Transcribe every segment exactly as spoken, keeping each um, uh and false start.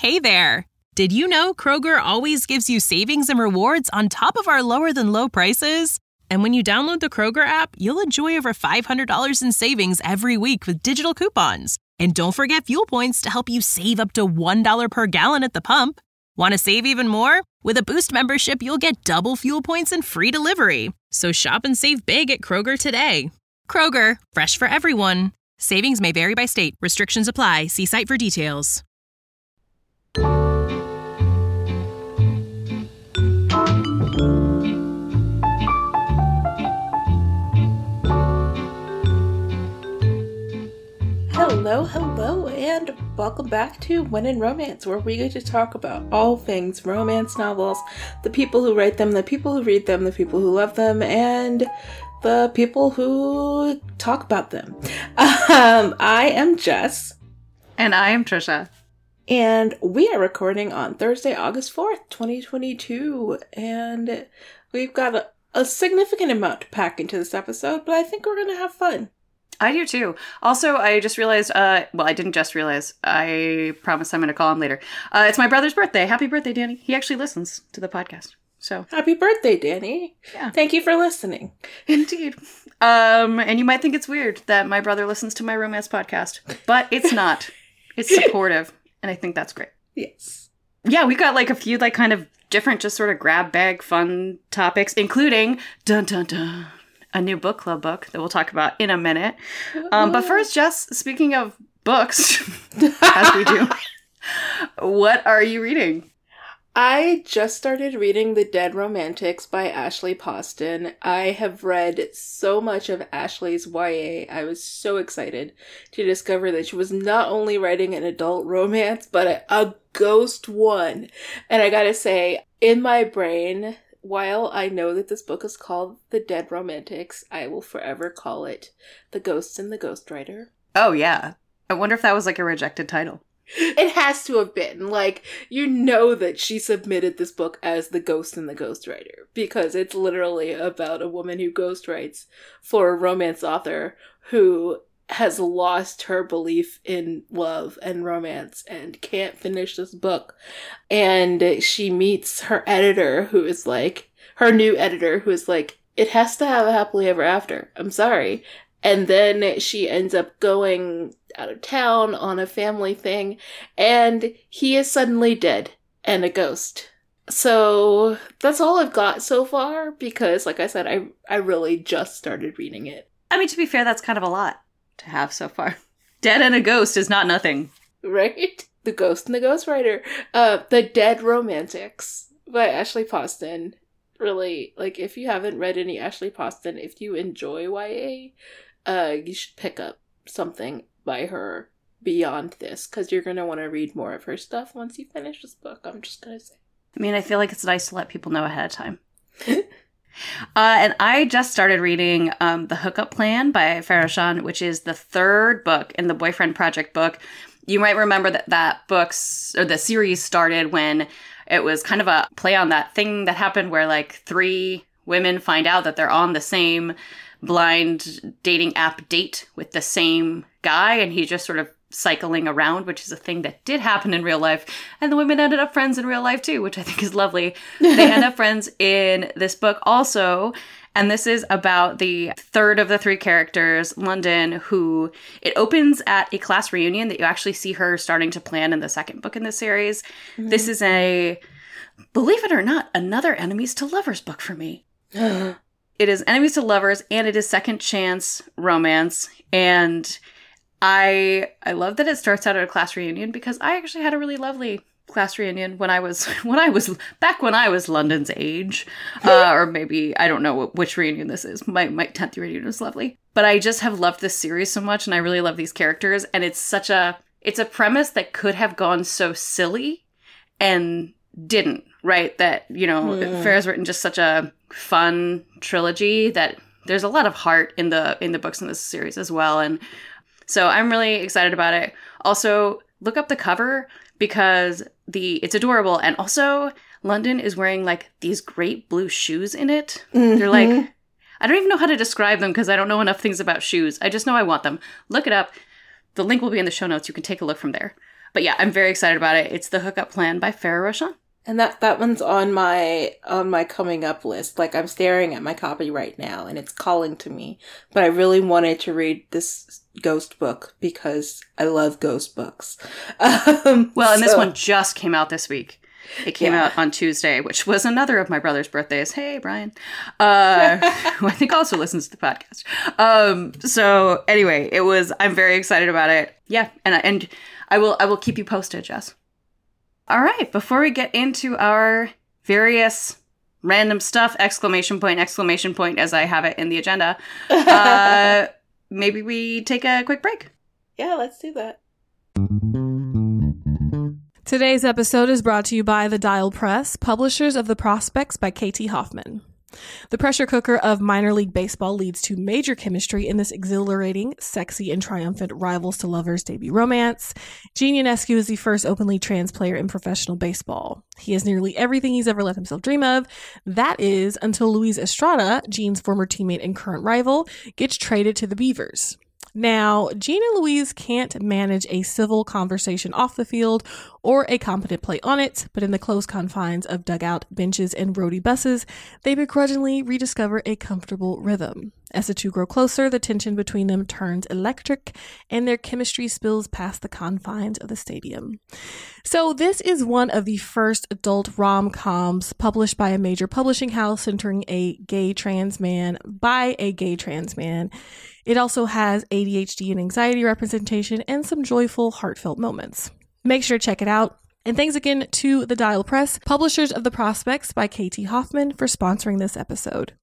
Hey there! Did you know Kroger always gives you savings and rewards on top of our lower-than-low prices? And when you download the Kroger app, you'll enjoy over five hundred dollars in savings every week with digital coupons. And don't forget fuel points to help you save up to one dollar per gallon at the pump. Want to save even more? With a Boost membership, you'll get double fuel points and free delivery. So shop and save big at Kroger today. Kroger, fresh for everyone. Savings may vary by state. Restrictions apply. See site for details. Hello, hello, and welcome back to When in Romance, where we get to talk about all things romance novels, the people who write them, the people who read them, the people who love them, and the people who talk about them. Um, I am Jess. And I am Trisha. And we are recording on Thursday, August fourth, twenty twenty-two, and we've got a, a significant amount to pack into this episode, but I think we're going to have fun. I do too. Also, I just realized, uh, well, I didn't just realize. I promise I'm going to call him later. Uh, it's my brother's birthday. Happy birthday, Danny. He actually listens to the podcast. So happy birthday, Danny. Yeah. Thank you for listening. Indeed. Um, and you might think it's weird that my brother listens to my romance podcast, but it's not. It's supportive, and I think that's great. Yes. Yeah, we got like a few like kind of different, just sort of grab bag fun topics, including dun dun dun. A new book club book that we'll talk about in a minute. Um, but first, Jess, speaking of books, as we do, what are you reading? I just started reading The Dead Romantics by Ashley Poston. I have read so much of Ashley's Y A. I was so excited to discover that she was not only writing an adult romance, but a, a ghost one. And I gotta say, in my brain, while I know that this book is called The Dead Romantics, I will forever call it The Ghost and the Ghostwriter. Oh, yeah. I wonder if that was like a rejected title. It has to have been. Like, you know that she submitted this book as The Ghost and the Ghostwriter, because it's literally about a woman who ghostwrites for a romance author who has lost her belief in love and romance and can't finish this book. And she meets her editor, who is like, her new editor, who is like, it has to have a happily ever after. I'm sorry. And then she ends up going out of town on a family thing, and he is suddenly dead and a ghost. So that's all I've got so far, because, like I said, I, I really just started reading it. I mean, to be fair, that's kind of a lot to have so far. Dead and a ghost is not nothing. Right? The Ghost and the Ghostwriter. Uh, The Dead Romantics by Ashley Poston. Really, like, if you haven't read any Ashley Poston, if you enjoy Y A, uh, you should pick up something by her beyond this, because you're going to want to read more of her stuff once you finish this book, I'm just going to say. I mean, I feel like it's nice to let people know ahead of time. Uh, and I just started reading um, The Hookup Plan by Farah Shan, which is the third book in the Boyfriend Project book. You might remember that that book's, or the series started when it was kind of a play on that thing that happened where like three women find out that they're on the same blind dating app date with the same guy, and he's just sort of cycling around, which is a thing that did happen in real life. And the women ended up friends in real life too, which I think is lovely. They end up friends in this book also. And this is about the third of the three characters, London, who it opens at a class reunion that you actually see her starting to plan in the second book in the series. Mm-hmm. This is a, believe it or not, another enemies to lovers book for me. It is enemies to lovers, and it is second chance romance. And I I love that it starts out at a class reunion, because I actually had a really lovely class reunion when I was when I was back when I was London's age, uh, or maybe I don't know which reunion this is. My my tenth reunion was lovely, but I just have loved this series so much, and I really love these characters. And it's such a it's a premise that could have gone so silly and didn't. Right? That, you know, mm. Farah's written just such a fun trilogy that there's a lot of heart in the in the books in this series as well. And so I'm really excited about it. Also, look up the cover, because the it's adorable. And also, London is wearing like these great blue shoes in it. Mm-hmm. They're like, I don't even know how to describe them because I don't know enough things about shoes. I just know I want them. Look it up. The link will be in the show notes. You can take a look from there. But yeah, I'm very excited about it. It's The Hookup Plan by Farah Roshan. And that that one's on my on my coming up list. Like, I'm staring at my copy right now and it's calling to me. But I really wanted to read this ghost book because I love ghost books. Um, well, and so, this one just came out this week. It came yeah. out on Tuesday, which was another of my brother's birthdays. Hey, Brian. Uh, who I think also listens to the podcast. Um, so anyway, it was, I'm very excited about it. Yeah. And I, and I will, I will keep you posted, Jess. All right. Before we get into our various random stuff, exclamation point, exclamation point, as I have it in the agenda, uh, maybe we take a quick break. Yeah, let's do that. Today's episode is brought to you by The Dial Press, publishers of The Prospects by K T Hoffman. The pressure cooker of minor league baseball leads to major chemistry in this exhilarating, sexy, and triumphant rivals to lovers debut romance. Gene Ionescu is the first openly trans player in professional baseball. He has nearly everything he's ever let himself dream of. That is, until Luis Estrada, Gene's former teammate and current rival, gets traded to the Beavers. Now, Gene and Louise can't manage a civil conversation off the field or a competent play on it, but in the close confines of dugout benches and roadie buses, they begrudgingly rediscover a comfortable rhythm. As the two grow closer, the tension between them turns electric, and their chemistry spills past the confines of the stadium. So this is one of the first adult rom-coms published by a major publishing house centering a gay trans man by a gay trans man. It also has A D H D and anxiety representation and some joyful, heartfelt moments. Make sure to check it out. And thanks again to The Dial Press, publishers of The Prospects by K T Hoffman, for sponsoring this episode.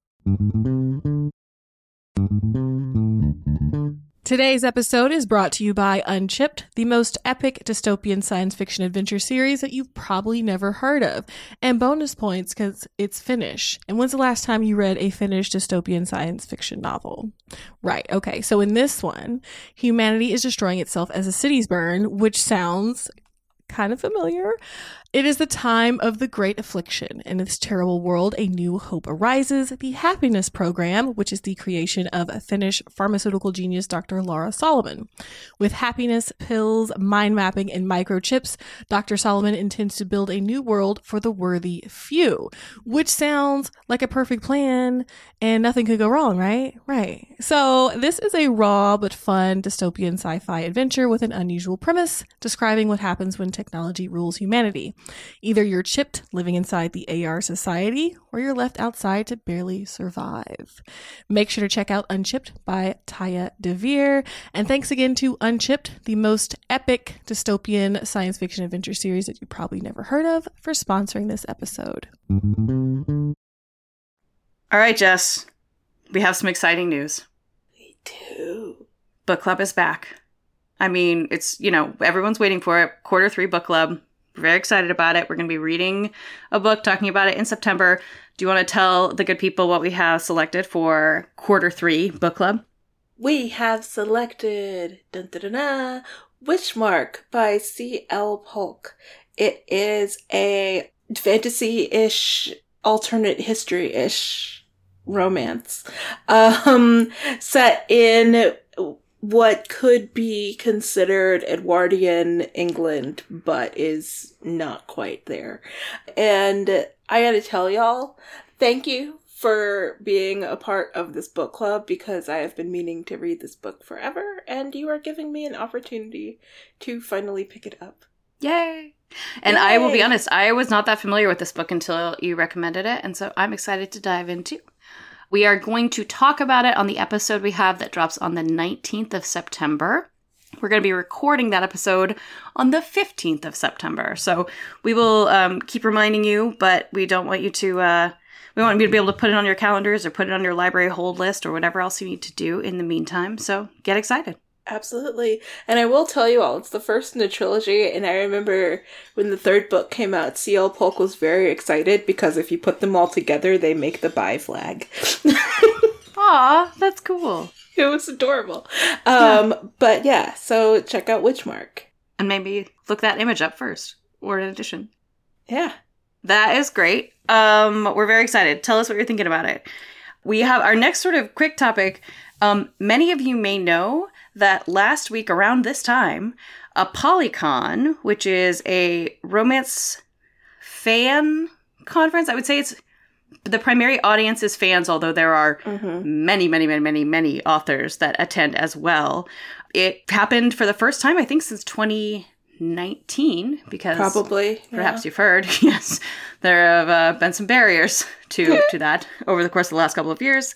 Today's episode is brought to you by Unchipped, the most epic dystopian science fiction adventure series that you've probably never heard of. And bonus points because it's Finnish. And when's the last time you read a Finnish dystopian science fiction novel? Right, okay. So in this one, humanity is destroying itself as the cities burn, which sounds kind of familiar. It is the time of the great affliction. In this terrible world, a new hope arises. The Happiness Program, which is the creation of a Finnish pharmaceutical genius, Doctor Lara Solomon. With happiness, pills, mind mapping, and microchips, Doctor Solomon intends to build a new world for the worthy few, which sounds like a perfect plan and nothing could go wrong, right? Right. So this is a raw but fun dystopian sci-fi adventure with an unusual premise describing what happens when technology rules humanity. Either you're chipped, living inside the A R society, or you're left outside to barely survive. Make sure to check out Unchipped by Taya DeVere. And thanks again to Unchipped, the most epic dystopian science fiction adventure series that you probably never heard of, for sponsoring this episode. All right, Jess. We have some exciting news. Me too. Book club is back. I mean, it's, you know, everyone's waiting for it. Quarter three book club. We're very excited about it. We're going to be reading a book, talking about it in September. Do you want to tell the good people what we have selected for quarter three book club? We have selected dun, dun, dun, dun, Witchmark by C L Polk. It is a fantasy-ish, alternate history-ish romance um, set in what could be considered Edwardian England, but is not quite there. And I gotta tell y'all, thank you for being a part of this book club, because I have been meaning to read this book forever, and you are giving me an opportunity to finally pick it up. Yay! And Yay. I will be honest, I was not that familiar with this book until you recommended it, and so I'm excited to dive into. We are going to talk about it on the episode we have that drops on the nineteenth of September. We're going to be recording that episode on the fifteenth of September. So we will um, keep reminding you, but we don't want you to, uh, we want you to be able to put it on your calendars or put it on your library hold list or whatever else you need to do in the meantime. So get excited. Absolutely. And I will tell you all, it's the first in the trilogy, and I remember when the third book came out, C L Polk was very excited because if you put them all together, they make the bi flag. Aw, that's cool. It was adorable. Um, yeah. But yeah, so check out Witchmark. And maybe look that image up first, or in addition. Yeah. That is great. Um, we're very excited. Tell us what you're thinking about it. We have our next sort of quick topic. Um, many of you may know that last week around this time, ApollyCon, which is a romance fan conference, I would say it's the primary audience is fans, although there are mm-hmm. many, many, many, many, many authors that attend as well. It happened for the first time, I think, since twenty nineteen, because probably perhaps yeah. you've heard, yes, there have uh, been some barriers to to that over the course of the last couple of years.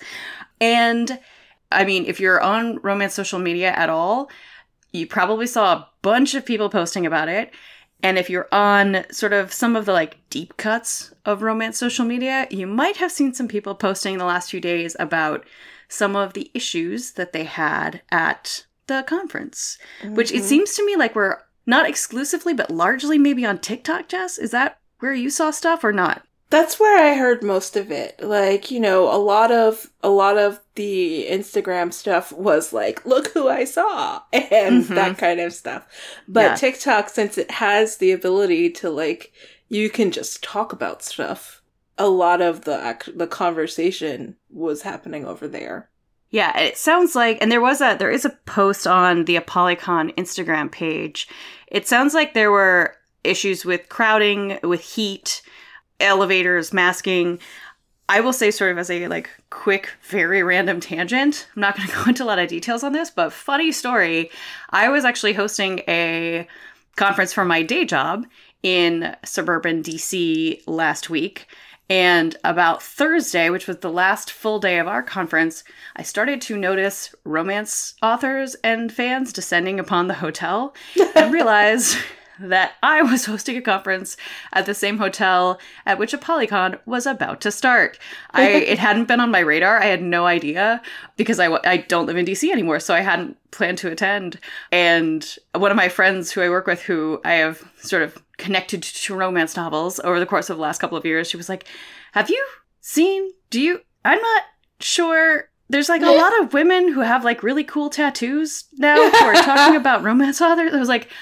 And I mean, if you're on romance social media at all, you probably saw a bunch of people posting about it. And if you're on sort of some of the like deep cuts of romance social media, you might have seen some people posting in the last few days about some of the issues that they had at the conference, mm-hmm. which it seems to me like we're not exclusively, but largely maybe on TikTok, Jess. Is that where you saw stuff or not? That's where I heard most of it. Like, you know, a lot of a lot of the Instagram stuff was like, look who I saw, and mm-hmm. that kind of stuff. But yeah. TikTok, since it has the ability to, like, you can just talk about stuff, a lot of the the conversation was happening over there. Yeah, it sounds like, and there was a, there is a post on the ApollyCon Instagram page. It sounds like there were issues with crowding, with heat, elevators, masking. I will say, sort of as a like quick, very random tangent, I'm not going to go into a lot of details on this, but funny story. I was actually hosting a conference for my day job in suburban D C last week. And about Thursday, which was the last full day of our conference, I started to notice romance authors and fans descending upon the hotel and realized that I was hosting a conference at the same hotel at which ApollyCon was about to start. I it hadn't been on my radar. I had no idea because I, I don't live in D C anymore, so I hadn't planned to attend. And one of my friends who I work with, who I have sort of connected to romance novels over the course of the last couple of years, she was like, have you seen, do you, I'm not sure, there's like a lot of women who have like really cool tattoos now who are talking about romance authors. I was like,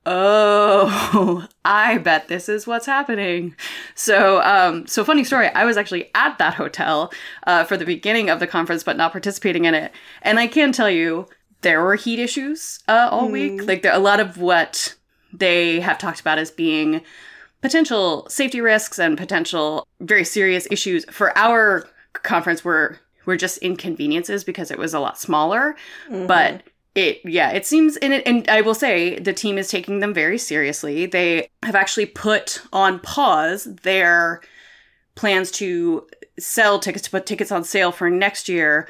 oh, I bet this is what's happening. So, um, so funny story. I was actually at that hotel uh, for the beginning of the conference, but not participating in it. And I can tell you, there were heat issues uh, all mm. week. Like there, a lot of what they have talked about as being potential safety risks and potential very serious issues for our conference were were just inconveniences because it was a lot smaller. Mm-hmm. But it, yeah, it seems, and, it, and I will say the team is taking them very seriously. They have actually put on pause their plans to sell tickets, to put tickets on sale for next year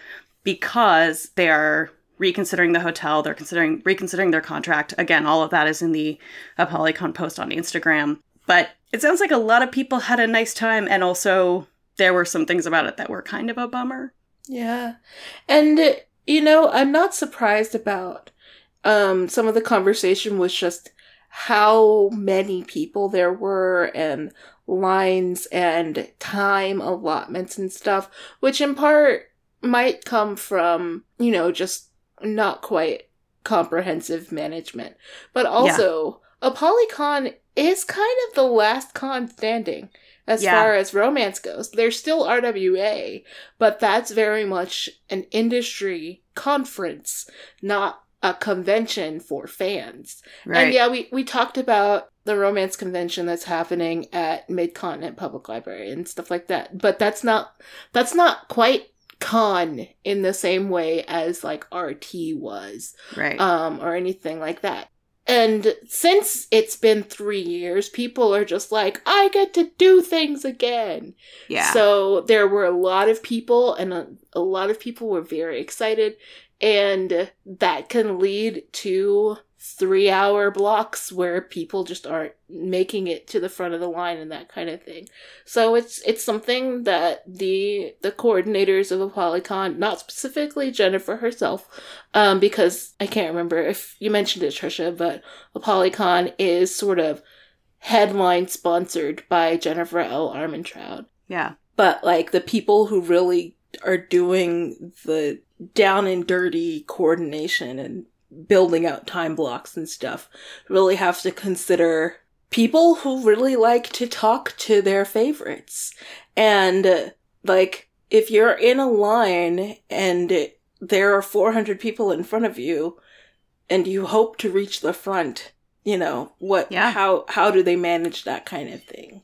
because they are reconsidering the hotel. They're considering reconsidering their contract. Again, all of that is in the ApollyCon post on Instagram. But it sounds like a lot of people had a nice time, and also there were some things about it that were kind of a bummer. Yeah. And, you know, I'm not surprised about um, some of the conversation was just how many people there were and lines and time allotments and stuff, which in part might come from, you know, just not quite comprehensive management. But also, yeah. ApollyCon is kind of the last con standing. As yeah. far as romance goes, there's still R W A, but that's very much an industry conference, not a convention for fans. Right. And yeah, we, we talked about the romance convention that's happening at Mid-Continent Public Library and stuff like that, but that's not that's not quite con in the same way as like R T was, right? Um, or anything like that. And since it's been three years, people are just like, I get to do things again. Yeah. So there were a lot of people, and a, a lot of people were very excited. And that can lead to three-hour blocks where people just aren't making it to the front of the line and that kind of thing. So it's it's something that the the coordinators of ApollyCon, not specifically Jennifer herself, um, because I can't remember if you mentioned it, Trisha, but ApollyCon is sort of headline sponsored by Jennifer L. Armentrout. Yeah. But like the people who really are doing the down and dirty coordination and building out time blocks and stuff really have to consider people who really like to talk to their favorites. And uh, like if you're in a line and it, there are four hundred people in front of you, and you hope to reach the front. You know, what, yeah. how, how do they manage that kind of thing?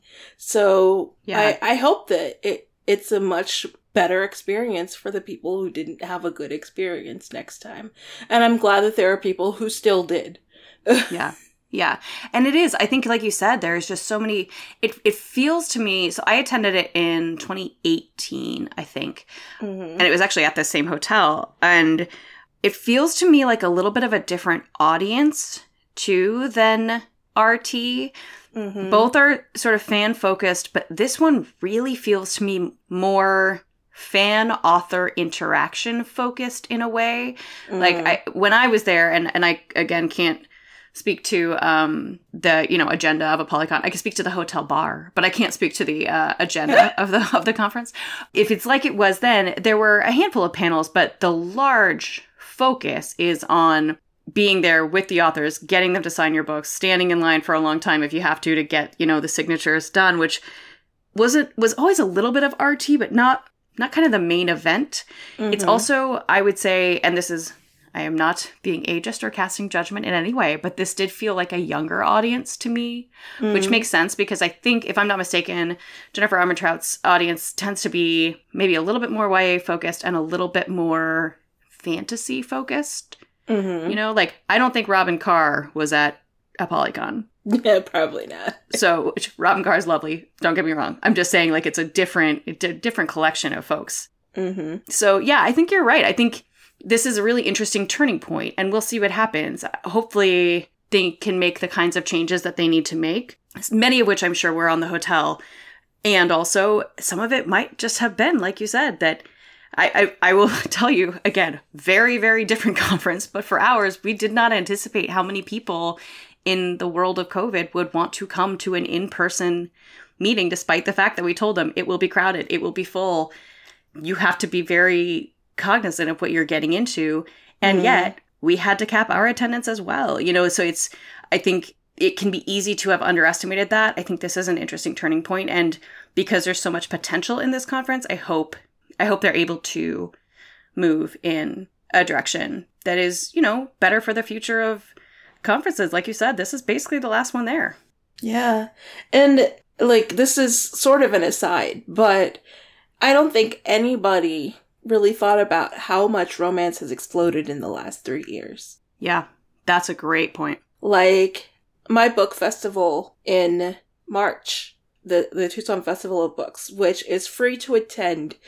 So yeah. I, I hope that it, it's a much better experience for the people who didn't have a good experience next time. And I'm glad that there are people who still did. yeah. Yeah. And it is, I think, like you said, there's just so many, it it feels to me, so I attended it in twenty eighteen, I think. Mm-hmm. And it was actually at the same hotel. And it feels to me like a little bit of a different audience too than R T. Mm-hmm. Both are sort of fan focused, but this one really feels to me more fan author interaction focused in a way. Mm-hmm. Like I, when I was there, and, and I again can't speak to um, the you know agenda of ApollyCon. I can speak to the hotel bar, but I can't speak to the uh, agenda of the of the conference. If it's like it was then, there were a handful of panels, but the large focus is on being there with the authors, getting them to sign your books, standing in line for a long time if you have to to get, you know, the signatures done, which wasn't was always a little bit of R T, but not not kind of the main event. Mm-hmm. It's also, I would say, and this is, I am not being ageist or casting judgment in any way, but this did feel like a younger audience to me, mm-hmm. which makes sense because I think, if I'm not mistaken, Jennifer Armentrout's audience tends to be maybe a little bit more Y A focused and a little bit more fantasy focused. Mm-hmm. You know, like, I don't think Robin Carr was at ApollyCon. Yeah, probably not. So, which, Robin Carr is lovely. Don't get me wrong. I'm just saying, like, it's a different, a different collection of folks. Mm-hmm. So, yeah, I think you're right. I think this is a really interesting turning point, and we'll see what happens. Hopefully, they can make the kinds of changes that they need to make, many of which I'm sure were on the hotel. And also, some of it might just have been, like you said, that I, I, I will tell you, again, very, very different conference, but for ours, we did not anticipate how many people in the world of COVID would want to come to an in-person meeting, despite the fact that we told them it will be crowded, it will be full. You have to be very cognizant of what you're getting into. And mm. yet, we had to cap our attendance as well. You know, so it's, I think it can be easy to have underestimated that. I think this is an interesting turning point. And because there's so much potential in this conference, I hope I hope they're able to move in a direction that is, you know, better for the future of conferences. Like you said, this is basically the last one there. Yeah. And, like, this is sort of an aside, but I don't think anybody really thought about how much romance has exploded in the last three years. Yeah, that's a great point. Like, my book festival in March, the, the Tucson Festival of Books, which is free to attend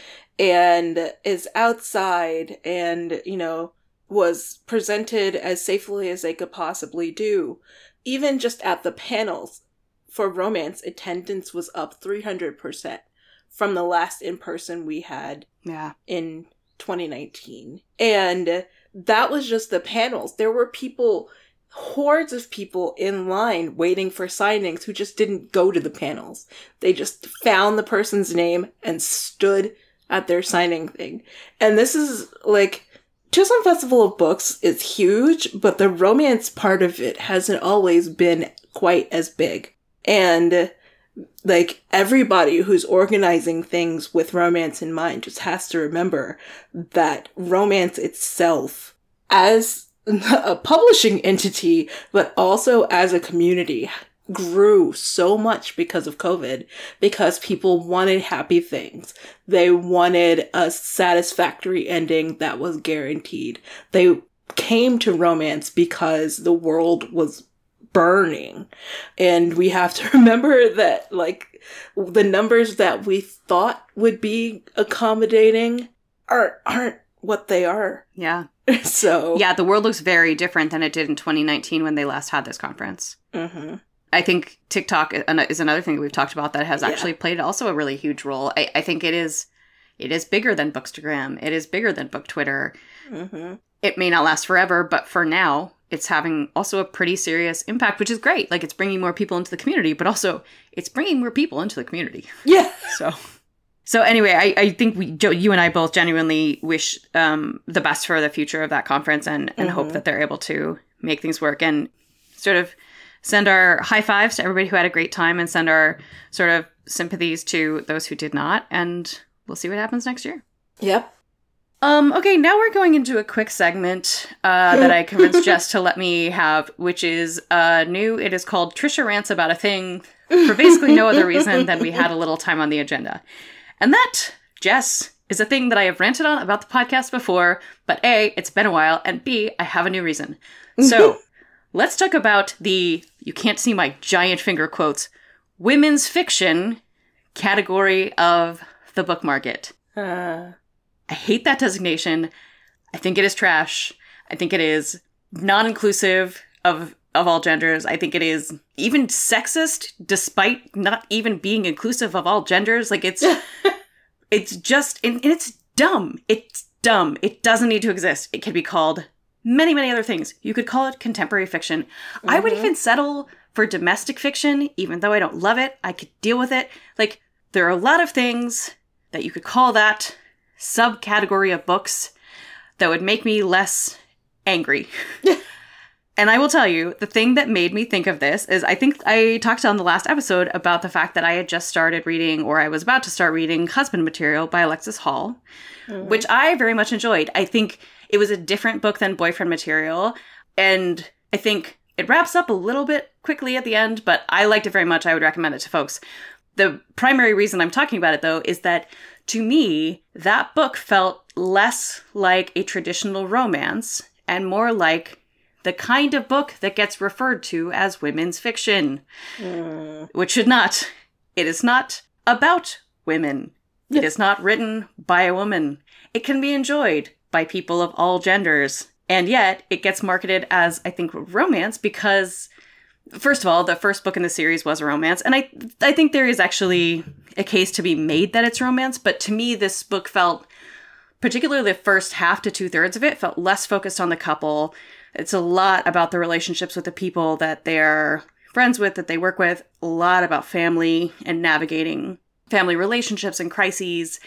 and is outside and, you know, was presented as safely as they could possibly do. Even just at the panels for romance, attendance was up three hundred percent from the last in-person we had yeah. in twenty nineteen. And that was just the panels. There were people, hordes of people in line waiting for signings who just didn't go to the panels. They just found the person's name and stood at their signing thing. And this is, like, Tucson Festival of Books is huge, but the romance part of it hasn't always been quite as big. And, like, everybody who's organizing things with romance in mind just has to remember that romance itself, as a publishing entity, but also as a community, grew so much because of COVID, because people wanted happy things. They wanted a satisfactory ending that was guaranteed. They came to romance because the world was burning. And we have to remember that, like, the numbers that we thought would be accommodating aren't, aren't what they are. Yeah. So. Yeah, the world looks very different than it did in twenty nineteen when they last had this conference. Mm-hmm. I think TikTok is another thing that we've talked about that has actually yeah. played also a really huge role. I, I think it is it is bigger than Bookstagram. It is bigger than Book Twitter. Mm-hmm. It may not last forever, but for now, it's having also a pretty serious impact, which is great. Like, it's bringing more people into the community, but also it's bringing more people into the community. Yeah. So, so anyway, I, I think we, Joe, you and I both genuinely wish um, the best for the future of that conference and, and mm-hmm. hope that they're able to make things work and sort of send our high fives to everybody who had a great time and send our sort of sympathies to those who did not. And we'll see what happens next year. Yep. Um, okay, now we're going into a quick segment uh, that I convinced Jess to let me have, which is uh, new. It is called Trisha Rants About a Thing, for basically no other reason than we had a little time on the agenda. And that, Jess, is a thing that I have ranted on about the podcast before, but A, it's been a while, and B, I have a new reason. So, let's talk about the, you can't see my giant finger quotes, women's fiction category of the book market. Uh... I hate that designation. I think it is trash. I think it is non-inclusive of of all genders. I think it is even sexist, despite not even being inclusive of all genders. Like, it's it's just, and, and it's dumb. It's dumb. It doesn't need to exist. It can be called many, many other things. You could call it contemporary fiction. Mm-hmm. I would even settle for domestic fiction, even though I don't love it. I could deal with it. Like, there are a lot of things that you could call that subcategory of books that would make me less angry. And I will tell you, the thing that made me think of this is I think I talked on the last episode about the fact that I had just started reading, or I was about to start reading, Husband Material by Alexis Hall, mm-hmm. which I very much enjoyed. I think it was a different book than Boyfriend Material, and I think it wraps up a little bit quickly at the end, but I liked it very much. I would recommend it to folks. The primary reason I'm talking about it, though, is that to me, that book felt less like a traditional romance and more like the kind of book that gets referred to as women's fiction, mm. which should not. It is not about women. It is not written by a woman. It can be enjoyed by people of all genders. And yet, it gets marketed as, I think, romance because, first of all, the first book in the series was a romance. And I I think there is actually a case to be made that it's romance. But to me, this book felt, particularly the first half to two-thirds of it, felt less focused on the couple. It's a lot about the relationships with the people that they're friends with, that they work with. A lot about family and navigating family relationships and crises.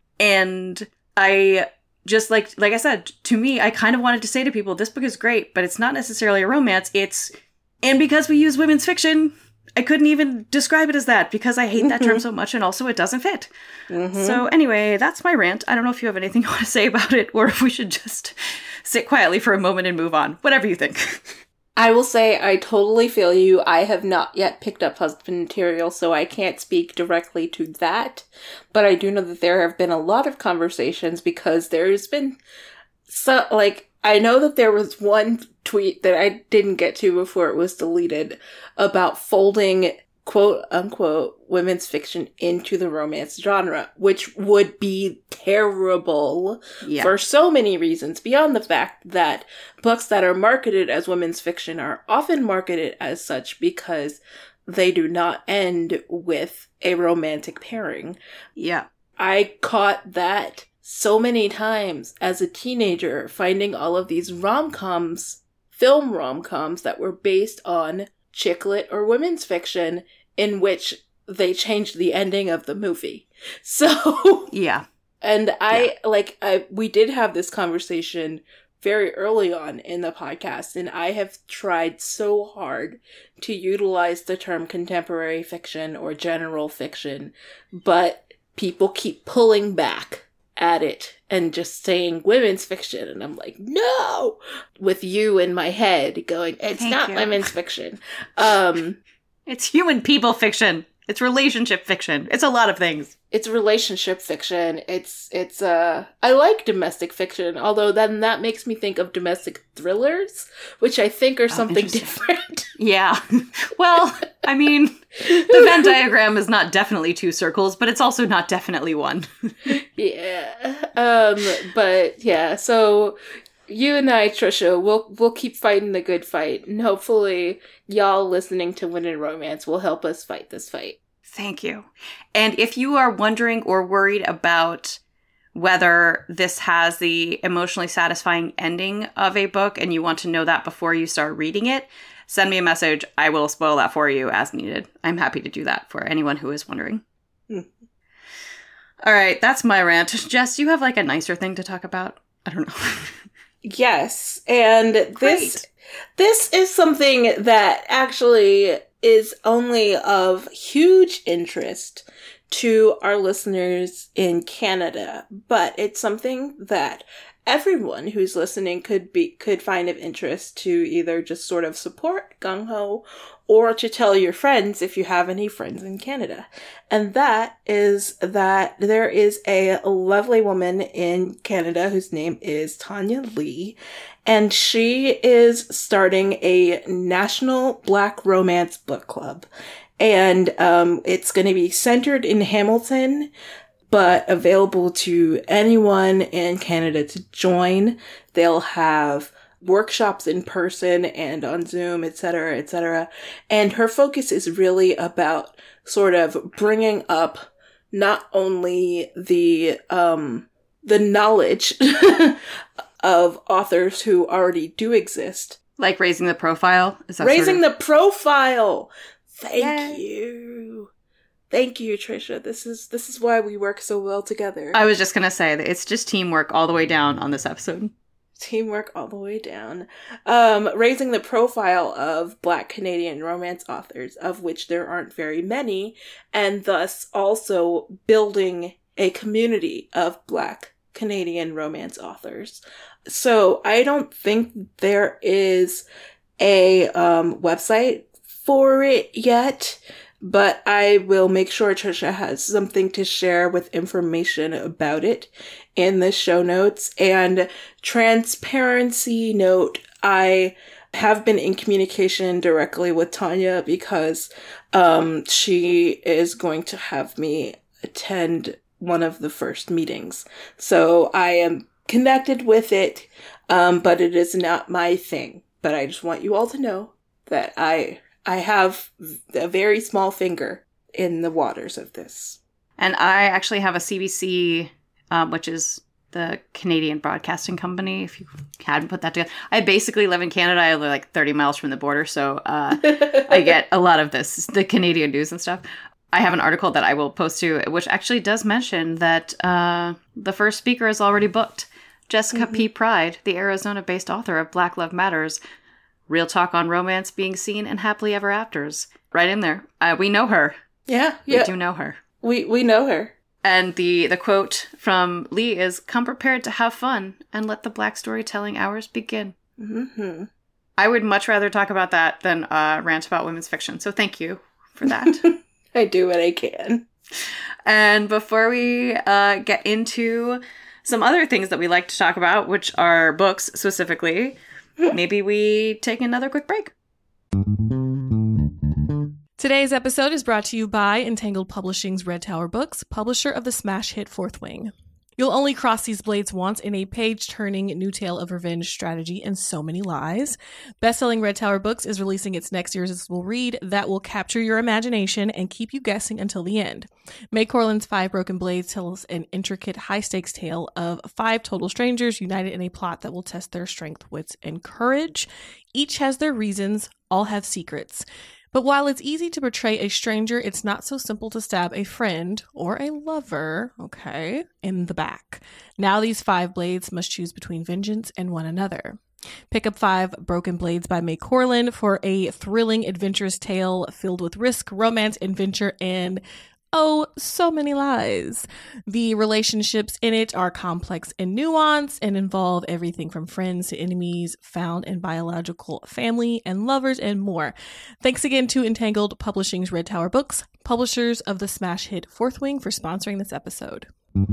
And I just, like like I said, to me, I kind of wanted to say to people, this book is great, but it's not necessarily a romance. It's... And because we use women's fiction, I couldn't even describe it as that because I hate that term so much and also it doesn't fit. Mm-hmm. So anyway, that's my rant. I don't know if you have anything you want to say about it or if we should just sit quietly for a moment and move on. Whatever you think. I will say I totally feel you. I have not yet picked up Husband Material, so I can't speak directly to that. But I do know that there have been a lot of conversations because there's been, so like, I know that there was one tweet that I didn't get to before it was deleted about folding quote unquote women's fiction into the romance genre, which would be terrible yeah. for so many reasons, beyond the fact that books that are marketed as women's fiction are often marketed as such because they do not end with a romantic pairing. Yeah. I caught that so many times as a teenager, finding all of these rom-coms, film rom-coms that were based on chick lit or women's fiction in which they changed the ending of the movie. So, yeah. And I, yeah. like, I, we did have this conversation very early on in the podcast, and I have tried so hard to utilize the term contemporary fiction or general fiction, but people keep pulling back at it and just saying women's fiction, and I'm like, no, with you in my head going, it's Thank not you. women's fiction. Um, it's human people fiction. It's relationship fiction. It's a lot of things. It's relationship fiction. It's, it's, uh, I like domestic fiction, although then that makes me think of domestic thrillers, which I think are oh, something different. Yeah. Well, I mean, the Venn diagram is not definitely two circles, but it's also not definitely one. Yeah. Um, but yeah, so you and I, Trisha, we'll, we'll keep fighting the good fight, and hopefully y'all listening to Win in Romance will help us fight this fight. Thank you. And if you are wondering or worried about whether this has the emotionally satisfying ending of a book and you want to know that before you start reading it, send me a message. I will spoil that for you as needed. I'm happy to do that for anyone who is wondering. Mm. All right, that's my rant. Jess, do you have like a nicer thing to talk about? I don't know. Yes, and this Great. this is something that actually is only of huge interest to our listeners in Canada, but it's something that everyone who's listening could be could find of interest to either just sort of support Gung Ho or to tell your friends if you have any friends in Canada. And that is that there is a lovely woman in Canada whose name is Tanya Lee, and she is starting a national Black romance book club. And um, it's going to be centered in Hamilton, but available to anyone in Canada to join. They'll have workshops in person and on Zoom, et cetera, et cetera. And her focus is really about sort of bringing up not only the um, the knowledge of authors who already do exist. Like raising the profile? Is that Raising sort of- the profile! Thank Yay. you. Thank you, Trisha. This is this is why we work so well together. I was just going to say that it's just teamwork all the way down on this episode. Teamwork all the way down. Um, raising the profile of Black Canadian romance authors, of which there aren't very many, and thus also building a community of Black Canadian romance authors. So I don't think there is a um, website for it yet, but I will make sure Trisha has something to share with information about it in the show notes. And transparency note, I have been in communication directly with Tanya because um, she is going to have me attend one of the first meetings. So I am connected with it, um, but it is not my thing. But I just want you all to know that I... I have a very small finger in the waters of this. And I actually have a C B C, um, which is the Canadian Broadcasting Company, if you hadn't put that together. I basically live in Canada. I live like thirty miles from the border, so uh, I get a lot of this, the Canadian news and stuff. I have an article that I will post to, which actually does mention that uh, the first speaker is already booked. Jessica mm-hmm. P. Pride, the Arizona-based author of Black Love Matters, Real Talk on Romance Being Seen and Happily Ever Afters. Right in there. Uh, we know her. Yeah, yeah. We do know her. We we know her. And the, the quote from Lee is, "Come prepared to have fun and let the Black storytelling hours begin." Mm-hmm. I would much rather talk about that than uh, rant about women's fiction. So thank you for that. I do what I can. And before we uh, get into some other things that we like to talk about, which are books specifically, maybe we take another quick break. Today's episode is brought to you by Entangled Publishing's Red Tower Books, publisher of the smash hit Fourth Wing. You'll only cross these blades once in a page-turning new tale of revenge, strategy, and so many lies. Bestselling Red Tower Books is releasing its next irresistible read that will capture your imagination and keep you guessing until the end. May Corlin's Five Broken Blades tells an intricate, high-stakes tale of five total strangers united in a plot that will test their strength, wits, and courage. Each has their reasons, all have secrets. But while it's easy to portray a stranger, it's not so simple to stab a friend or a lover, okay, in the back. Now these five blades must choose between vengeance and one another. Pick up Five Broken Blades by May Corlin for a thrilling, adventurous tale filled with risk, romance, adventure, and oh, so many lies. The relationships in it are complex and nuanced and involve everything from friends to enemies, found and biological family and lovers, and more. Thanks again to Entangled Publishing's Red Tower Books, publishers of the smash hit Fourth Wing, for sponsoring this episode.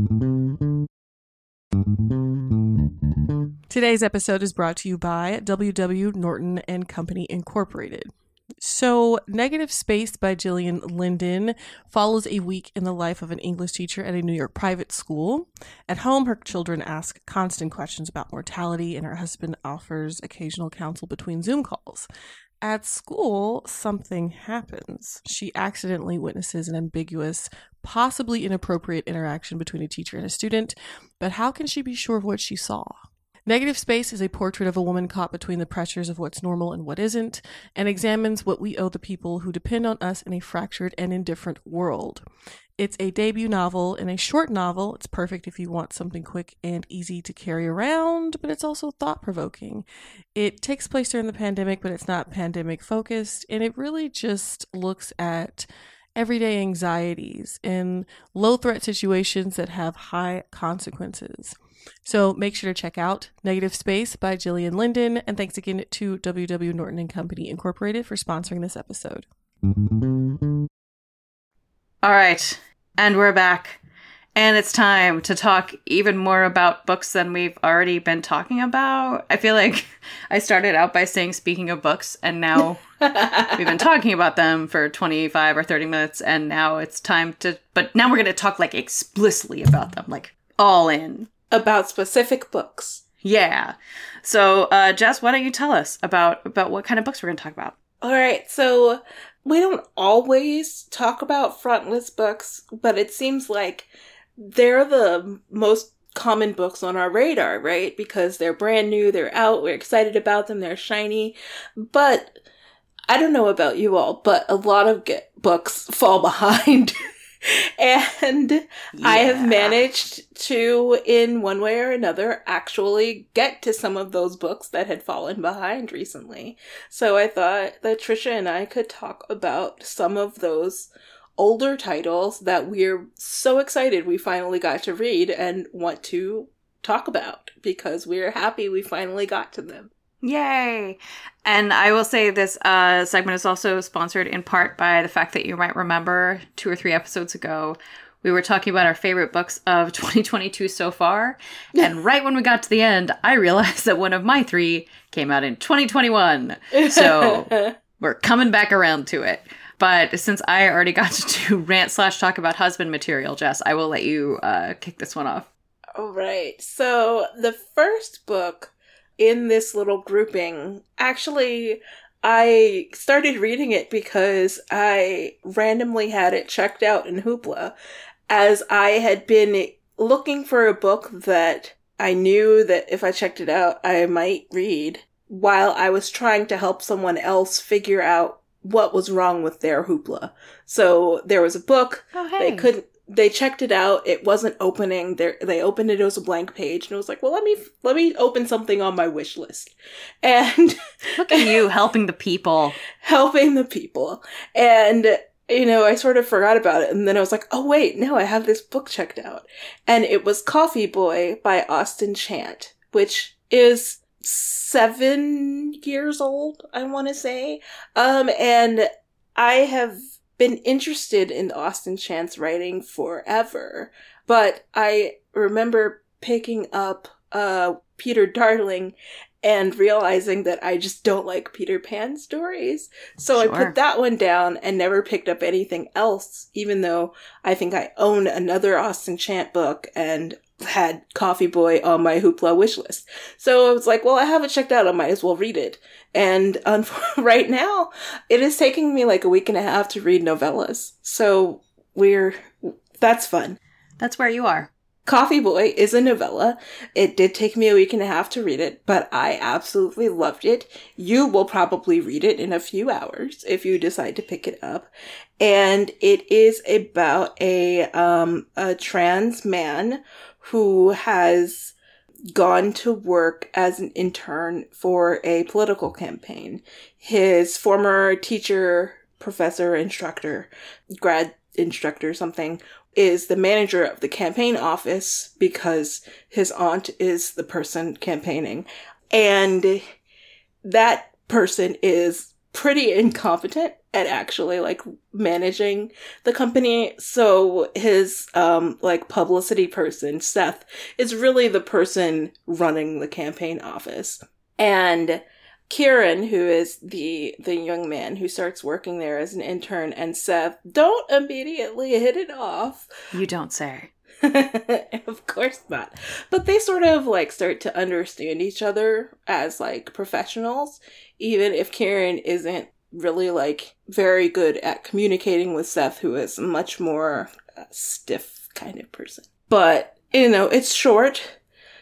Today's episode is brought to you by W W. Norton and Company Incorporated. So, Negative Space by Gillian Linden follows a week in the life of an English teacher at a New York private school. At home, her children ask constant questions about mortality, and her husband offers occasional counsel between Zoom calls. At school, something happens. She accidentally witnesses an ambiguous, possibly inappropriate interaction between a teacher and a student, but how can she be sure of what she saw? Negative Space is a portrait of a woman caught between the pressures of what's normal and what isn't, and examines what we owe the people who depend on us in a fractured and indifferent world. It's a debut novel and a short novel. It's perfect if you want something quick and easy to carry around, but it's also thought-provoking. It takes place during the pandemic, but it's not pandemic-focused, and it really just looks at everyday anxieties in low-threat situations that have high consequences. So make sure to check out Negative Space by Gillian Linden, and thanks again to W W. Norton and Company Incorporated for sponsoring this episode. All right, and we're back. And it's time to talk even more about books than we've already been talking about. I feel like I started out by saying, speaking of books, and now we've been talking about them for twenty-five or thirty minutes, and now it's time to, but now we're going to talk like explicitly about them, like all in. About specific books. Yeah. So, uh, Jess, why don't you tell us about, about what kind of books we're going to talk about? All right, so we don't always talk about frontless books, but it seems like they're the most common books on our radar, right? Because they're brand new, they're out, we're excited about them, they're shiny. But I don't know about you all, but a lot of get- books fall behind. And yeah. I have managed to, in one way or another, actually get to some of those books that had fallen behind recently. So I thought that Trisha and I could talk about some of those older titles that we're so excited we finally got to read and want to talk about because we're happy we finally got to them. Yay! And I will say this uh, segment is also sponsored in part by the fact that you might remember two or three episodes ago, we were talking about our favorite books of twenty twenty-two so far. And right when we got to the end, I realized that one of my three came out in twenty twenty-one. So we're coming back around to it. But since I already got to do rant slash talk about husband material, Jess, I will let you uh, kick this one off. All right. So the first book in this little grouping, actually, I started reading it because I randomly had it checked out in Hoopla, as I had been looking for a book that I knew that if I checked it out, I might read, while I was trying to help someone else figure out what was wrong with their Hoopla. So there was a book, oh, hey. they couldn't, they checked it out, it wasn't opening, they they opened it, it was a blank page, and it was like, well, let me, let me open something on my wish list. And look at you helping the people. Helping the people. And, you know, I sort of forgot about it, and then I was like, oh wait, no, I have this book checked out. And it was Coffee Boy by Austin Chant, which is seven years old, I want to say. Um, and I have been interested in Austin Chant's writing forever, but I remember picking up uh, Peter Darling and realizing that I just don't like Peter Pan stories. So sure. I put that one down and never picked up anything else, even though I think I own another Austin Chant book and had Coffee Boy on my Hoopla wish list. So I was like, well, I have it checked out, I might as well read it. And um, right now, it is taking me like a week and a half to read novellas. So we're, that's fun. That's where you are. Coffee Boy is a novella. It did take me a week and a half to read it, but I absolutely loved it. You will probably read it in a few hours if you decide to pick it up. And it is about a, um, a trans man who has gone to work as an intern for a political campaign. His former teacher, professor, instructor, grad instructor, something, is the manager of the campaign office because his aunt is the person campaigning. And that person is pretty incompetent at actually like managing the company. So his um like publicity person, Seth, is really the person running the campaign office. And Kieran, who is the the young man who starts working there as an intern, and Seth don't immediately hit it off. You don't say. Of course not. But they sort of like start to understand each other as like professionals, even if Kieran isn't really like very good at communicating with Seth, who is a much more uh, stiff kind of person. But, you know, it's short.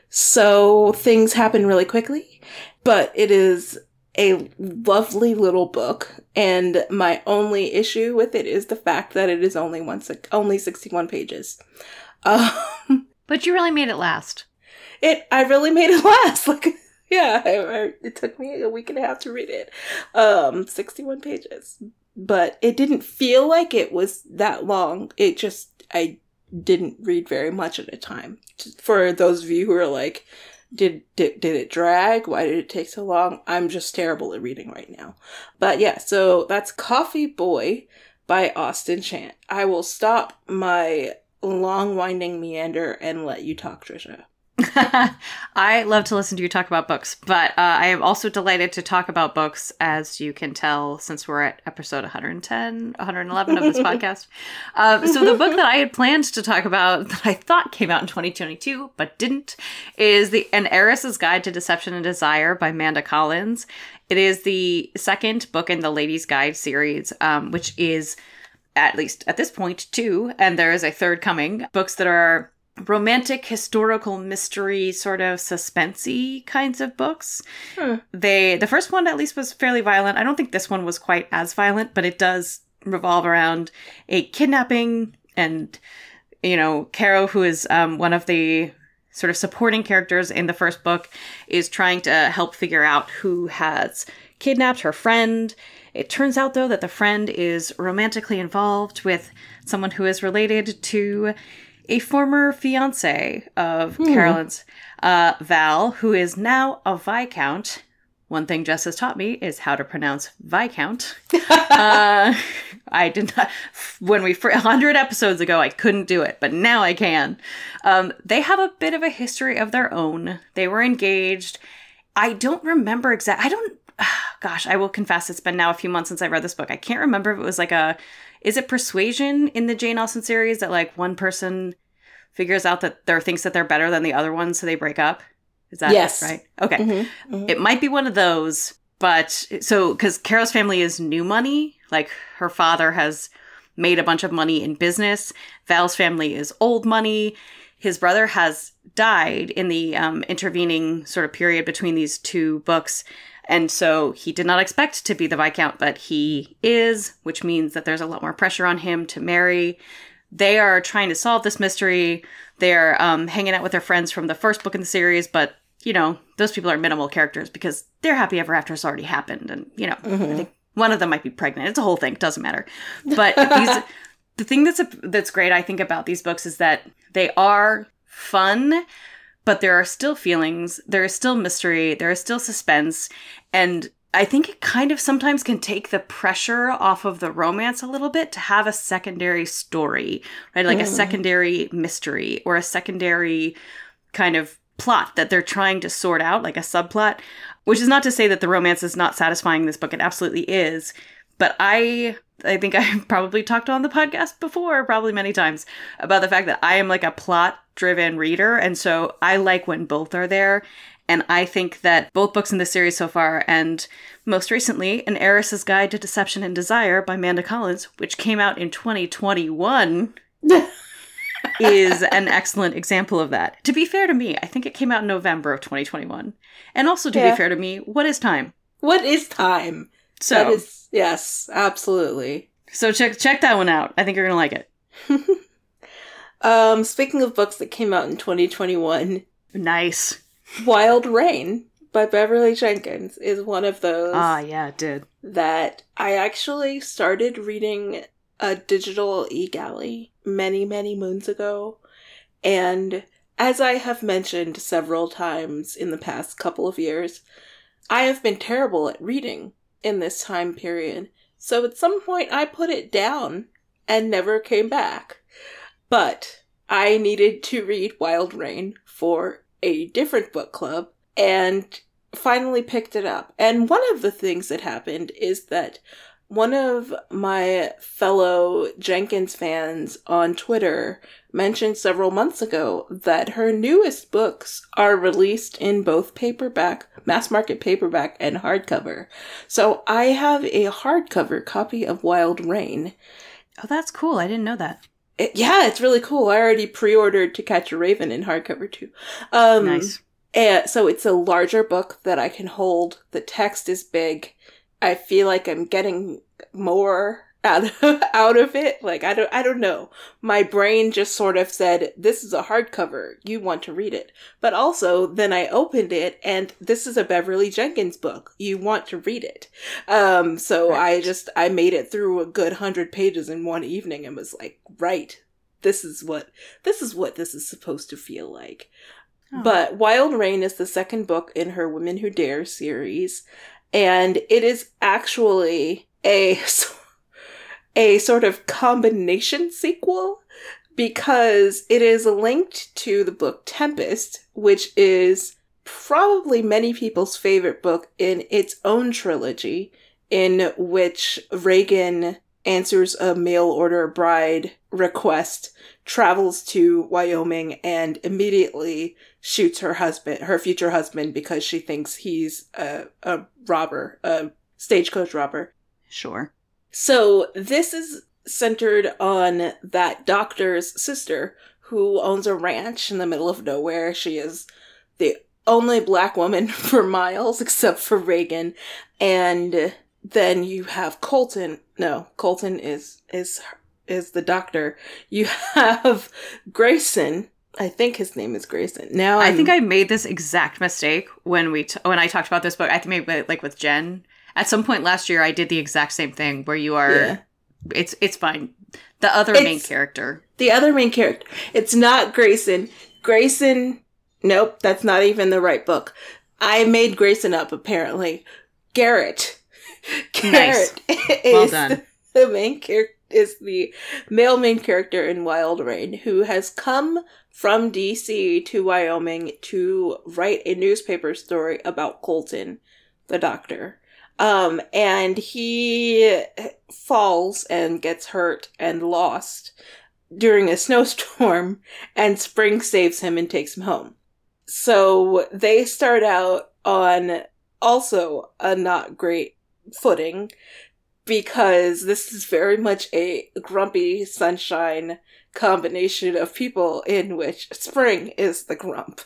So things happen really quickly, but it is a lovely little book. And my only issue with it is the fact that it is only one, only sixty-one pages. Um, but you really made it last. It, I really made it last. Like, yeah, I, I, it took me a week and a half to read it. Um, sixty-one pages. But it didn't feel like it was that long. It just, I didn't read very much at a time. For those of you who are like, did, did, did it drag? Why did it take so long? I'm just terrible at reading right now. But yeah, so that's Coffee Boy by Austin Chant. I will stop my long winding meander and let you talk, Trisha. I love to listen to you talk about books, but uh, I am also delighted to talk about books, as you can tell, since we're at episode one hundred ten, one hundred eleven of this podcast. Uh, so the book that I had planned to talk about, that I thought came out in twenty twenty-two, but didn't, is the An Heiress's Guide to Deception and Desire by Amanda Collins. It is the second book in the Ladies' Guide series, um, which is, at least at this point, two, and there is a third coming. Books that are romantic, historical, mystery, sort of suspensey kinds of books. Hmm. They, the first one at least was fairly violent. I don't think this one was quite as violent, but it does revolve around a kidnapping, and, you know, Caro, who is um, one of the sort of supporting characters in the first book, is trying to help figure out who has kidnapped her friend. It turns out, though, that the friend is romantically involved with someone who is related to a former fiance of hmm. Carolyn's, uh, Val, who is now a Viscount. One thing Jess has taught me is how to pronounce Viscount. uh, I did not, when we, one hundred episodes ago, I couldn't do it, but now I can. Um, they have a bit of a history of their own. They were engaged. I don't remember exactly, I don't, gosh, I will confess, it's been now a few months since I read this book. I can't remember if it was like a, is it persuasion in the Jane Austen series that like one person figures out that there are things that they're better than the other one, so they break up? Is that yes. right? Okay. Mm-hmm, mm-hmm. It might be one of those, but so, because Caro's family is new money, like her father has made a bunch of money in business. Val's family is old money. His brother has died in the um, intervening sort of period between these two books. And so he did not expect to be the Viscount, but he is, which means that there's a lot more pressure on him to marry. They are trying to solve this mystery. They're um, hanging out with their friends from the first book in the series, but, you know, those people are minimal characters because their happy ever after has already happened. And, you know, mm-hmm. I think one of them might be pregnant. It's a whole thing. It doesn't matter. But these, the thing that's a, that's great, I think, about these books is that they are fun, but there are still feelings, there is still mystery, there is still suspense, and I think it kind of sometimes can take the pressure off of the romance a little bit to have a secondary story, right? Like mm. a secondary mystery or a secondary kind of plot that they're trying to sort out, like a subplot, which is not to say that the romance is not satisfying in this book. It absolutely is. But I... I think I've probably talked on the podcast before, probably many times, about the fact that I am like a plot-driven reader, and so I like when both are there. And I think that both books in this series so far, and most recently, An Heiress's Guide to Deception and Desire by Amanda Collins, which came out in twenty twenty-one, is an excellent example of that. To be fair to me, I think it came out in November of twenty twenty-one. And also, to yeah. be fair to me, what is time? What is time? So, that is, yes, absolutely. So check check that one out. I think you're going to like it. um, speaking of books that came out in twenty twenty-one. Nice. Wild Rain by Beverly Jenkins is one of those. Ah, yeah, it did. That I actually started reading a digital e-galley many, many moons ago. And as I have mentioned several times in the past couple of years, I have been terrible at reading in this time period. So at some point I put it down and never came back. But I needed to read Wild Rain for a different book club and finally picked it up. And one of the things that happened is that one of my fellow Jenkins fans on Twitter mentioned several months ago that her newest books are released in both paperback, mass market paperback, and hardcover. So I have a hardcover copy of Wild Rain. Oh, that's cool. I didn't know that. it, yeah, it's really cool. I already pre-ordered To Catch a Raven in hardcover too. Um, Nice. And so it's a larger book that I can hold. The text is big. I feel like I'm getting more out of, out of it. Like, I don't, I don't know. My brain just sort of said, this is a hardcover. You want to read it. But also, then I opened it and this is a Beverly Jenkins book. You want to read it. Um, so right. I just, I made it through a good hundred pages in one evening and was like, right, this is what, this is what this is supposed to feel like. Oh. But Wild Rain is the second book in her Women Who Dare series. And it is actually a, a sort of combination sequel because it is linked to the book Tempest, which is probably many people's favorite book in its own trilogy, in which Reagan answers a mail order bride request, travels to Wyoming, and immediately shoots her husband, her future husband, because she thinks he's a, a robber, a stagecoach robber. Sure. So this is centered on that doctor's sister who owns a ranch in the middle of nowhere. She is the only black woman for miles, except for Reagan. And then you have Colton. No, Colton is is is the doctor. You have Grayson. I think his name is Grayson. Now I'm, I think I made this exact mistake when we t- when I talked about this book. I think maybe like with Jen. At some point last year, I did the exact same thing where you are. Yeah. It's it's fine. The other it's, main character. The other main character. It's not Grayson. Grayson. Nope, that's not even the right book. I made Grayson up. Apparently, Garrett. Garrett nice. is well done. The, the main character. Is the male main character in Wild Rain, who has come from D C to Wyoming to write a newspaper story about Colton, the doctor. Um, and he falls and gets hurt and lost during a snowstorm, and Spring saves him and takes him home. So they start out on also a not great footing, because this is very much a grumpy sunshine combination of people in which Spring is the grump.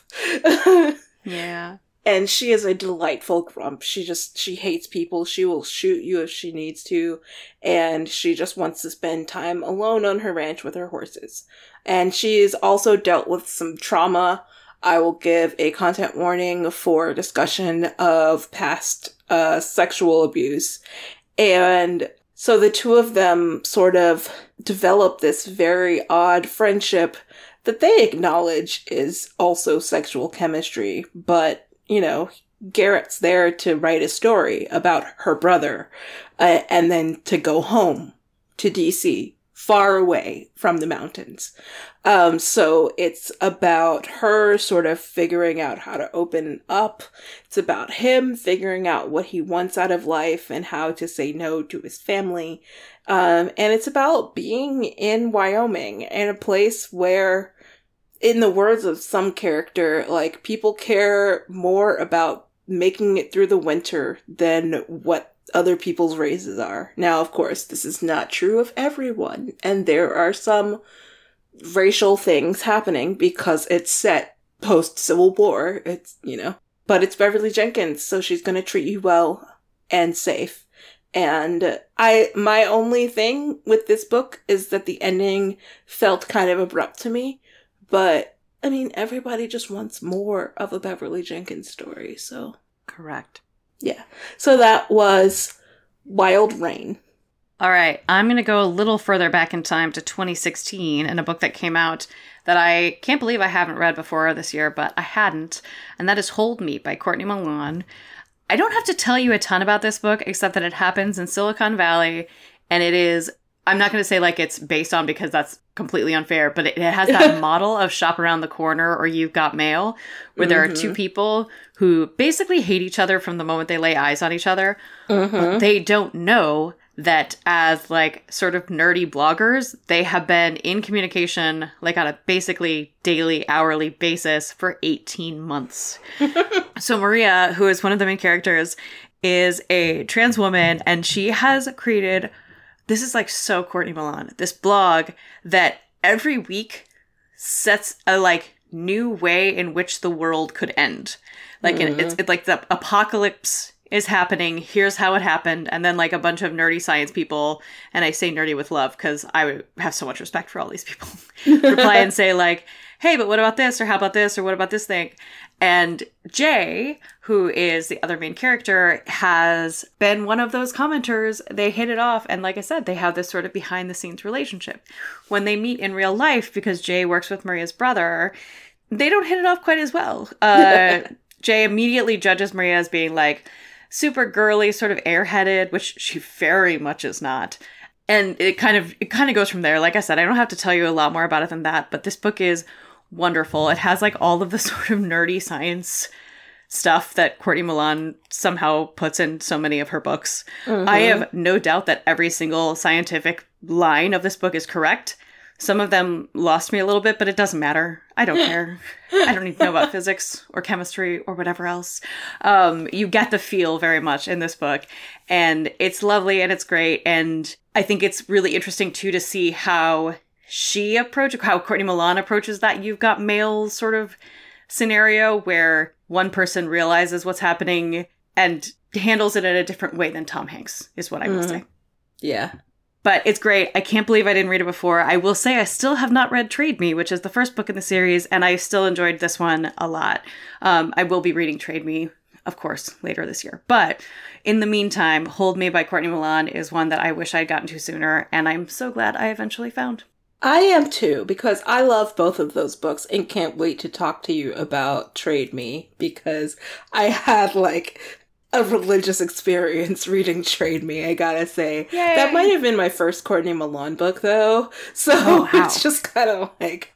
Yeah. And she is a delightful grump. She just, she hates people. She will shoot you if she needs to. And she just wants to spend time alone on her ranch with her horses. And she's also dealt with some trauma. I will give a content warning for discussion of past uh, sexual abuse. And so the two of them sort of develop this very odd friendship that they acknowledge is also sexual chemistry. But, you know, Garrett's there to write a story about her brother uh, and then to go home to D C, far away from the mountains. Um, so it's about her sort of figuring out how to open up. It's about him figuring out what he wants out of life and how to say no to his family. Um, and it's about being in Wyoming, in a place where, in the words of some character, like, people care more about making it through the winter than what other people's races are. Now, of course, this is not true of everyone, and there are some racial things happening because it's set post-Civil War. It's, you know, but it's Beverly Jenkins, so she's going to treat you well and safe. And I, my only thing with this book is that the ending felt kind of abrupt to me, but I mean, everybody just wants more of a Beverly Jenkins story, so. Correct. Yeah. So that was Wild Rain. All right. I'm going to go a little further back in time to twenty sixteen in a book that came out that I can't believe I haven't read before this year, but I hadn't. And that is Hold Me by Courtney Milan. I don't have to tell you a ton about this book, except that it happens in Silicon Valley. And it is, I'm not going to say like it's based on, because that's completely unfair, but it, it has that model of Shop Around the Corner or You've Got Mail, where mm-hmm. there are two people who basically hate each other from the moment they lay eyes on each other. Mm-hmm. But they don't know that as like sort of nerdy bloggers, they have been in communication like on a basically daily, hourly basis for eighteen months. So Maria, who is one of the main characters, is a trans woman, and she has created, this is like so Courtney Milan, this blog that every week sets a like new way in which the world could end. Like mm-hmm. it's, it's like the apocalypse is happening. Here's how it happened. And then like a bunch of nerdy science people, and I say nerdy with love because I would have so much respect for all these people, reply and say like, hey, but what about this? Or how about this? Or what about this thing? And Jay, who is the other main character, has been one of those commenters. They hit it off. And like I said, they have this sort of behind the scenes relationship. When they meet in real life, because Jay works with Maria's brother, they don't hit it off quite as well. Uh, Jay immediately judges Maria as being like super girly, sort of airheaded, which she very much is not. And it kind of it kind of goes from there. Like I said, I don't have to tell you a lot more about it than that, but this book is wonderful. It has like all of the sort of nerdy science stuff that Courtney Milan somehow puts in so many of her books. Mm-hmm. I have no doubt that every single scientific line of this book is correct. Some of them lost me a little bit, but it doesn't matter. I don't care. I don't need to know about physics or chemistry or whatever else. Um, you get the feel very much in this book, and it's lovely and it's great. And I think it's really interesting too to see how she approaches, how Courtney Milan approaches that you've got mail sort of scenario where one person realizes what's happening and handles it in a different way than Tom Hanks, is what I will mm. say. Yeah. But it's great. I can't believe I didn't read it before. I will say I still have not read Trade Me, which is the first book in the series, and I still enjoyed this one a lot. Um, I will be reading Trade Me, of course, later this year. But in the meantime, Hold Me by Courtney Milan is one that I wish I'd gotten to sooner, and I'm so glad I eventually found. I am too, because I love both of those books and can't wait to talk to you about Trade Me, because I had like a religious experience reading Trade Me, I gotta say. Yay. That might have been my first Courtney Milan book, though. So oh, wow. It's just kind of like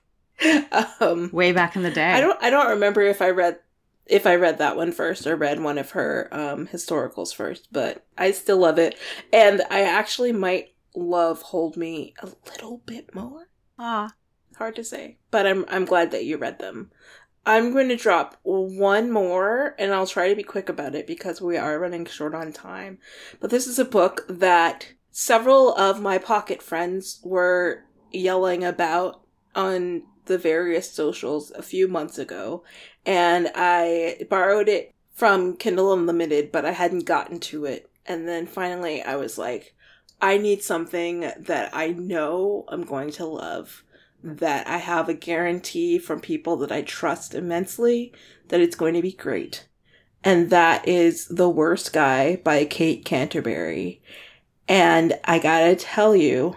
um, way back in the day. I don't. I don't remember if I read if I read that one first or read one of her um, historicals first, but I still love it, and I actually might love Hold Me a little bit more. Ah, hard to say, but I'm I'm glad that you read them. I'm going to drop one more, and I'll try to be quick about it because we are running short on time. But this is a book that several of my pocket friends were yelling about on the various socials a few months ago. And I borrowed it from Kindle Unlimited, but I hadn't gotten to it. And then finally I was like, I need something that I know I'm going to love, that I have a guarantee from people that I trust immensely that it's going to be great. And that is The Worst Guy by Kate Canterbury. And I gotta tell you,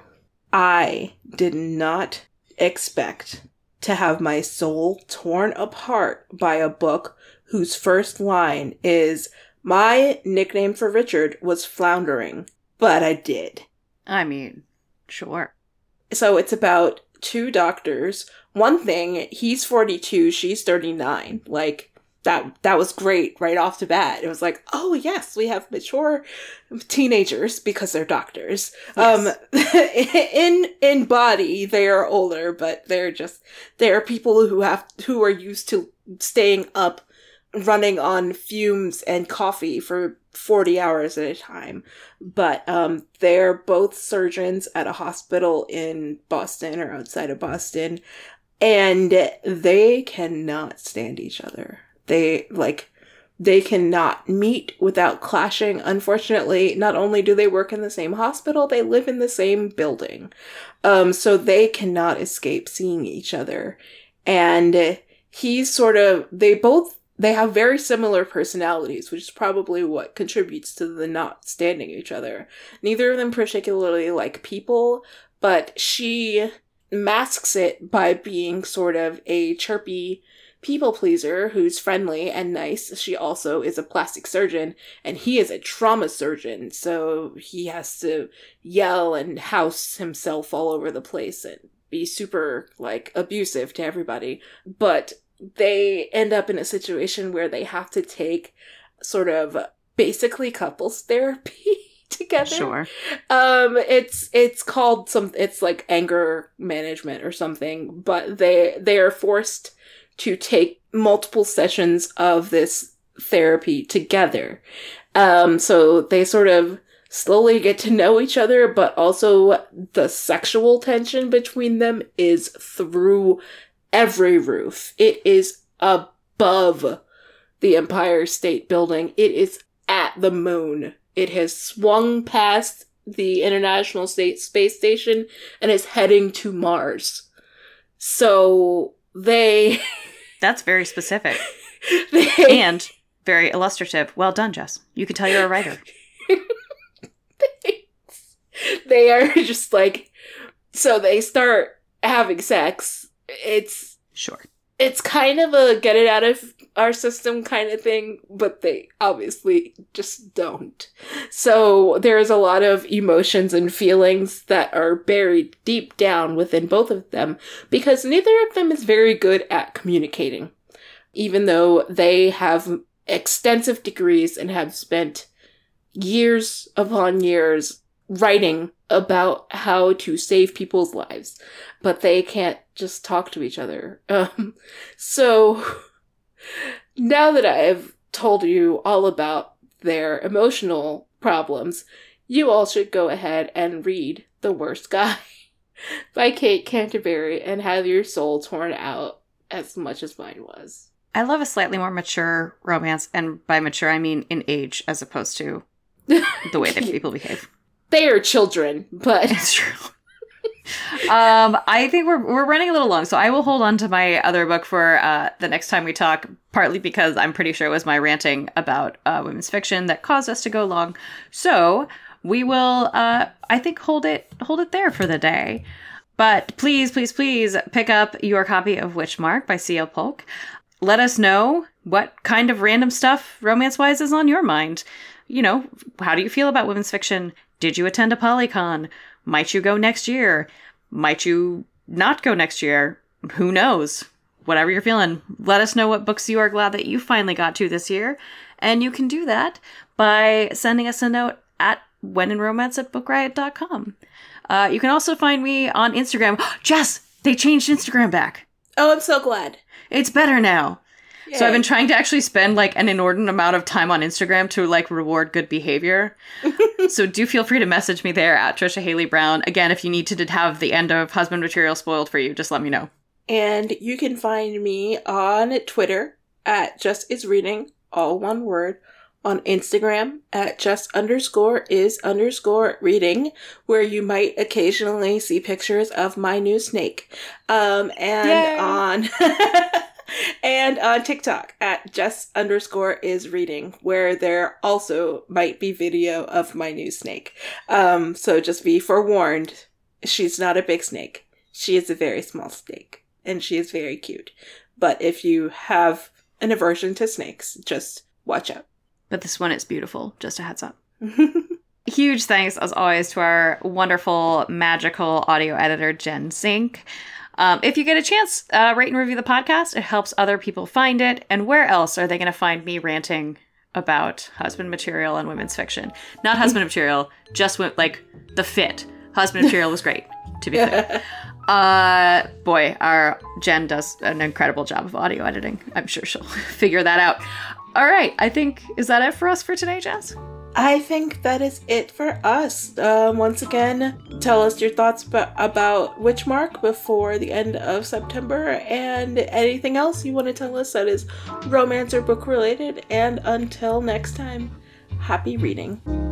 I did not expect to have my soul torn apart by a book whose first line is, "My nickname for Richard was Floundering, but I did." I mean, sure. So it's about two doctors. One thing, he's forty-two, she's thirty-nine. Like, that that was great right off the bat. It was like, oh yes, we have mature teenagers because they're doctors. Yes. Um, in in body, they are older, but they're just they're people who have who are used to staying up, running on fumes and coffee for forty hours at a time. But um, they're both surgeons at a hospital in Boston or outside of Boston, and they cannot stand each other. They, like, they cannot meet without clashing. Unfortunately, not only do they work in the same hospital, they live in the same building. Um, so they cannot escape seeing each other. And he's sort of, they both They have very similar personalities, which is probably what contributes to the not standing each other. Neither of them particularly like people, but she masks it by being sort of a chirpy people pleaser who's friendly and nice. She also is a plastic surgeon, and he is a trauma surgeon, so he has to yell and house himself all over the place and be super, like, abusive to everybody. But they end up in a situation where they have to take sort of basically couples therapy together. Sure. Um, it's, it's called some, it's like anger management or something, but they, they are forced to take multiple sessions of this therapy together. Um, so they sort of slowly get to know each other, but also the sexual tension between them is through every roof. It is above the Empire State Building. It is at the moon. It has swung past the International State Space Station and is heading to Mars. So they... That's very specific. they, and very illustrative. Well done, Jess. You can tell you're a writer. They are just like... So they start having sex. It's... Sure. It's kind of a get it out of our system kind of thing, but they obviously just don't. So there's a lot of emotions and feelings that are buried deep down within both of them because neither of them is very good at communicating. Even though they have extensive degrees and have spent years upon years writing about how to save people's lives, but they can't just talk to each other. Um, so now that I've told you all about their emotional problems, you all should go ahead and read The Worst Guy by Kate Canterbury and have your soul torn out as much as mine was. I love a slightly more mature romance, and by mature I mean in age as opposed to the way that people behave. They are children, but... It's true. um, I think we're we're running a little long, so I will hold on to my other book for uh, the next time we talk, partly because I'm pretty sure it was my ranting about uh, women's fiction that caused us to go long. So we will, uh, I think, hold it hold it there for the day. But please, please, please pick up your copy of Witchmark by C L. Polk. Let us know what kind of random stuff, romance-wise, is on your mind. You know, how do you feel about women's fiction? Did you attend a Polycon? Might you go next year? Might you not go next year? Who knows? Whatever you're feeling, let us know what books you are glad that you finally got to this year. And you can do that by sending us a note at wheninromance at book riot dot com. Uh, you can also find me on Instagram. Jess, they changed Instagram back. Oh, I'm so glad. It's better now. Yay. So I've been trying to actually spend like an inordinate amount of time on Instagram to like reward good behavior. So do feel free to message me there at Trisha Haley Brown. Again, if you need to have the end of Husband Material spoiled for you, just let me know. And you can find me on Twitter at Just Is Reading, all one word. On Instagram at just underscore is underscore reading, where you might occasionally see pictures of my new snake. Um, and Yay. on and on TikTok at just underscore is reading, where there also might be video of my new snake. Um, so just be forewarned, she's not a big snake. She is a very small snake, and she is very cute. But if you have an aversion to snakes, just watch out. But this one is beautiful, just a heads up. Huge thanks, as always, to our wonderful, magical audio editor, Jen Zink. Um, if you get a chance, uh, rate and review the podcast. It helps other people find it. And where else are they going to find me ranting about husband material and women's fiction? Not husband material, just with, like, the fit. Husband material was great, to be clear. Uh, boy, our Jen does an incredible job of audio editing. I'm sure she'll figure that out. All right, I think, is that it for us for today, Jess? I think that is it for us. Um, once again, tell us your thoughts b- about Witchmark before the end of September, and anything else you want to tell us that is romance or book related. And until next time, happy reading.